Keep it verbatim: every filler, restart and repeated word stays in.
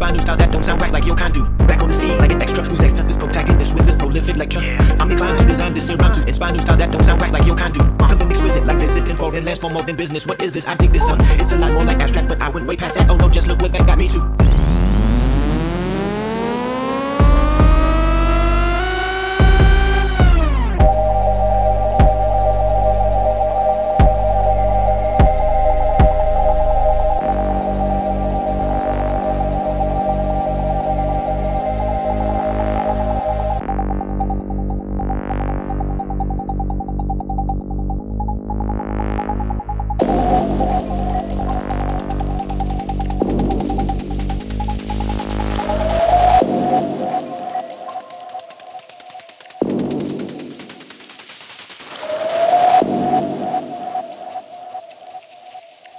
Inspire new styles that don't sound right like your kind do. Back on the scene like an extra. Who's next to this protagonist with this prolific lecture? I'm inclined to design this around to inspire new styles that don't sound right like your kind do. Something exquisite like visiting foreign lands for more than business. What is this? I dig this, son. It's a lot more like abstract, but I went way past that. Oh no, just look what that got me to.